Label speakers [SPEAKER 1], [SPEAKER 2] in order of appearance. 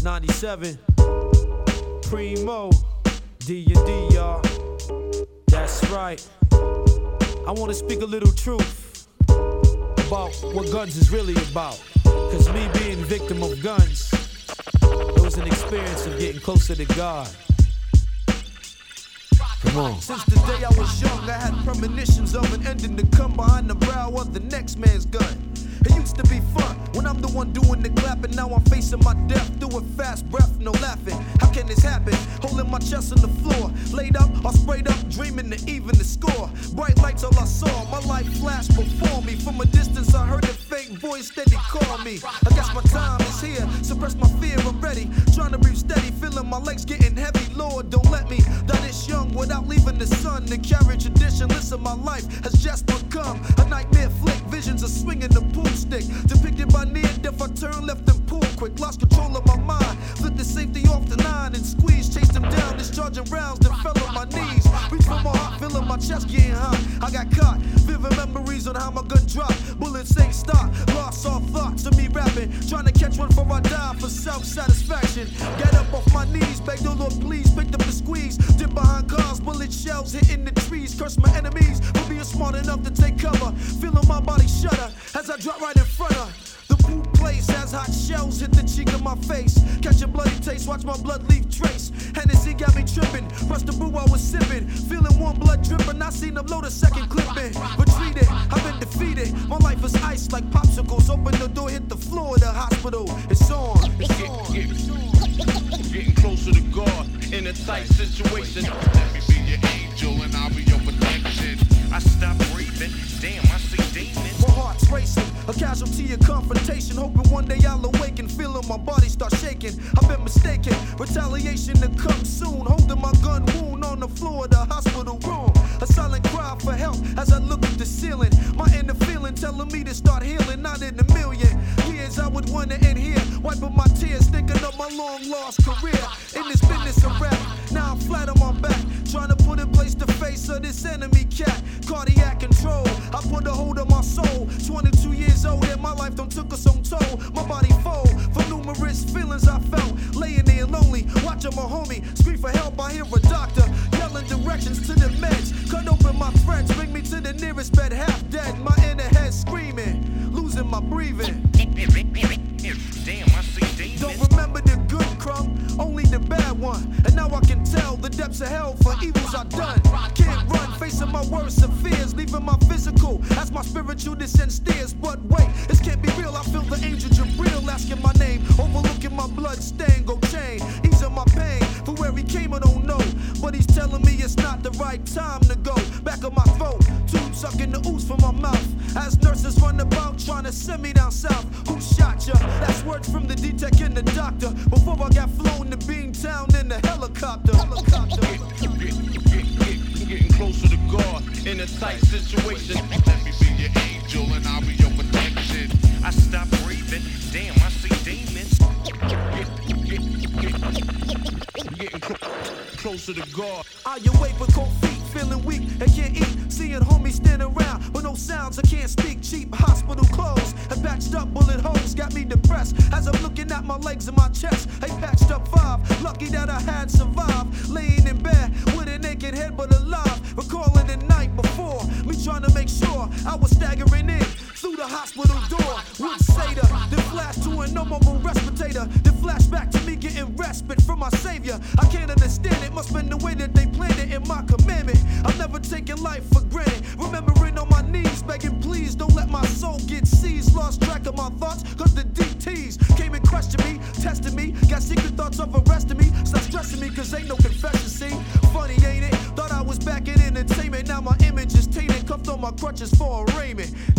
[SPEAKER 1] 97, Primo, D&D, y'all. That's right. I want to speak a little truth about what guns is really about. Cause me being victim of guns, it was an experience of getting closer to God. Come on.
[SPEAKER 2] Since the day I was young, I had premonitions of an ending to come behind the brow of the next man's gun. It used to be fun when I'm the one doing the clapping. Now I'm facing my death, doing fast breath, no laughing. How can this happen? Holding my chest on the floor, laid up or sprayed up, dreaming to even the score. Bright lights all I saw, my life flashed before me. From a distance I heard a fake voice steady call me. I guess my time is here, suppress my fear, I'm ready. Trying to breathe steady, feeling my legs getting heavy. Lord, don't let me die this young without leaving the sun. The carry tradition, listen, my life has just become a nightmare flick. Visions of swinging the pool stick, depicted by near death. I turn left and pull quick, lost control of my mind. Flipped the safety off the 9 and squeezed, chased him down, discharging rounds, then fell on my knees. Reached for my heart, feeling my chest getting hot. I got caught, vivid memories on how my gun dropped. Bullets ain't stopped, lost all thoughts of me rapping, trying to catch one before I die for self-satisfaction. Get up off my knees, beg the Lord please, picked up the squeeze, dip behind cars, bullet shells hitting the trees. Curse my enemies for being smart enough to take cover, feeling my body shudder as I drop right in front of the poop place. As hot shells hit the cheek of my face, catch a bloody taste, watch my blood leave trace. Hennessy got me tripping, pressed the brew I was sipping, feeling warm blood dripping. I seen them load a second clip in, retreated, I've been defeated. My life is ice like popsicles, open the door, hit the floor of the hospital. It's on,
[SPEAKER 3] getting closer to God in a tight situation. Let me be your angel and I'll be your protection. I stop breathing, damn, I see demons.
[SPEAKER 2] My heart's racing, a casualty of confrontation. Hoping one day I'll awaken, feeling my body start shaking. I've been mistaken, retaliation to come soon. Holding my gun wound on the floor of the hospital room. A silent cry for help as I look at the ceiling. My inner feeling telling me to start healing. Not in a million years I would wanna end here, wiping my tears, thinking of my long lost career. In this business of rap, now I'm flat on my back, trying to put in place the face of this enemy cat. Cardiac control, I put a hold on my soul. 22 years old and my life done took us on toll. My body fold for numerous feelings I felt, laying there lonely, watching my homie scream for help. I hear a doctor yelling directions to the meds. Cut open my friends, bring me to the nearest bed, half dead. My inner head screaming, losing my breathing.
[SPEAKER 3] Damn, I see demons.
[SPEAKER 2] Don't remember the good crumb, only the bad one. And now I can tell the depths of hell for evils I've done. Can't run, facing my worst of fears, leaving my physical as my spiritual descent steers. But wait, this can't be real. I feel the angel Jabril asking my name, overlooking my blood stain. Go chain, easing my pain. For where he came, I don't know, but he's telling me it's not the right time to go. Back of my throat, tube sucking the ooze from my mouth, as nurses run about trying to send me down south. Who shot ya? That's words from the D-Tech and the doctor, before I got flown to Beantown in the helicopter.
[SPEAKER 3] Getting closer to God in a tight situation. Let me be your angel and I'll be your protection. I stop breathing, damn, I see demons. Getting closer to God.
[SPEAKER 2] I awake with cold feet, feeling weak and can't eat. Seeing homies standing around with no sounds, I can't speak. Cheap hospital clothes and patched up bullet holes got me depressed as I'm looking at my legs and my chest. They patched up 5, lucky that I had survived. Laying in bed with a naked head but alive, recalling the night before, me trying to make sure I was staggering in through the hospital door. Would say the flash to a no mobile respirator, the flashback to me getting respite from my savior. I can't understand it, must been the way that they planned it in my commandment. I'm never taking life for granted, remembering on my knees, begging please don't let my soul get seized. Lost track of my thoughts cause the DTs came and questioned me, tested me, got secret thoughts of arresting me. Stop stressing me cause ain't no confession, see. Funny ain't it, thought I was back in entertainment, now my image is tainted, cuffed on my crutches for arraignment.